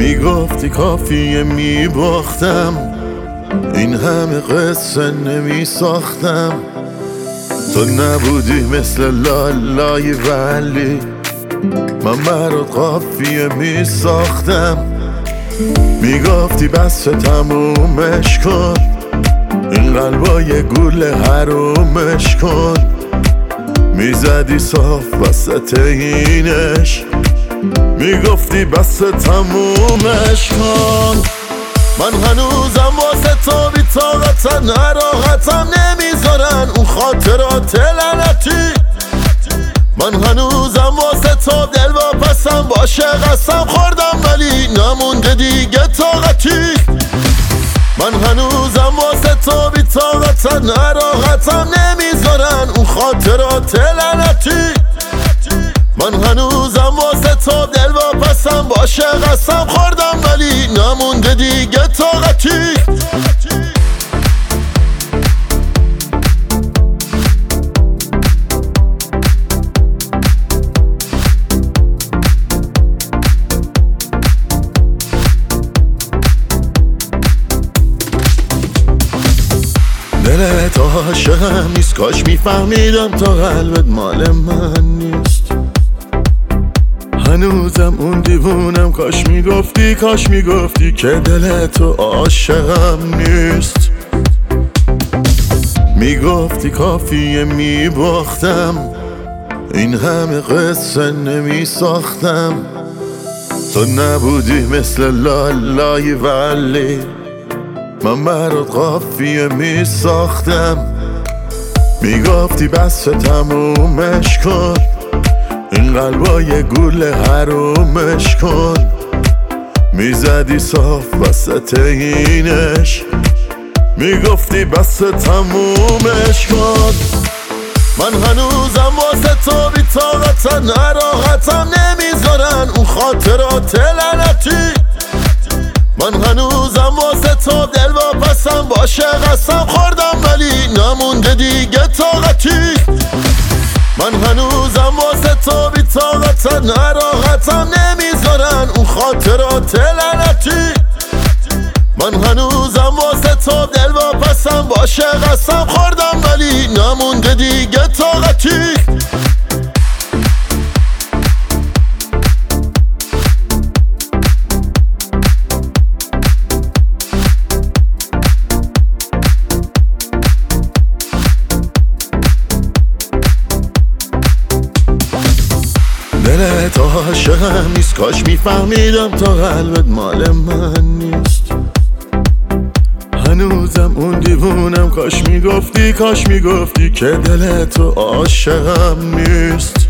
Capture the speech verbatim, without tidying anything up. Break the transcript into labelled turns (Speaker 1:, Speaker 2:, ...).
Speaker 1: میگفتی کافیه میباختم، این همه قصه نمی ساختم. تو نبودی مثل لالای ولی من برات قافیه می ساختم. میگفتی بس تمومش کن، این قلبای گول حرومش کن. میزدی صاف وسط اینش، میگفتی بس تمومش کن. من هنوزم واسه تو بی طاقتم، نراحتم نمیذارن اون خاطرات لعنتی. من هنوزم واسه تو دل واپسم، باشه قسم خوردم ولی نمونده دیگه طاقتی. من هنوزم واسه تو بی طاقتم، نراحتم نمیذارن اون خاطرات لعنتی. من هنوزم واسه تو دل واپسم، باشه قسم خوردم ولی نمونده دیگه طاقتی. دلت عاشقم نیست، کاش میفهمیدم تا قلبت مال من نیست. هنوزم اون دیوونم، کاش میگفتی کاش میگفتی که دلت عاشقم نیست. میگفتی کافیه میباختم، این همه قصه نمی ساختم. تو نبودی مثل لالای ولی من برات قافیه می ساختم. میگفتی بس تمومش کن، این قلبای گول حرومش کن. میزدی صاف وسط اینش، میگفتی بس تمومش کن. من هنوزم واسه تو بی طاقتم، نراحتم نمیذارن اون خاطرات لعنتی. من هنوزم واسه تو دل واپسم، باشه قسم خوردم ولی نمونده دیگه طاقتی. من هنوزم واسه تو بی طاقتم، نراحتم نمیذارن اون خاطرات لعنتی. من هنوزم واسه تو دل واپسم، باشه قسم خوردم ولی نمونده دیگه طاقتی. دلت عاشقم نیست، کاش میفهمیدم تا قلبت مال من نیست. هنوزم اون دیوونم، کاش میگفتی کاش میگفتی که دلت عاشقم نیست.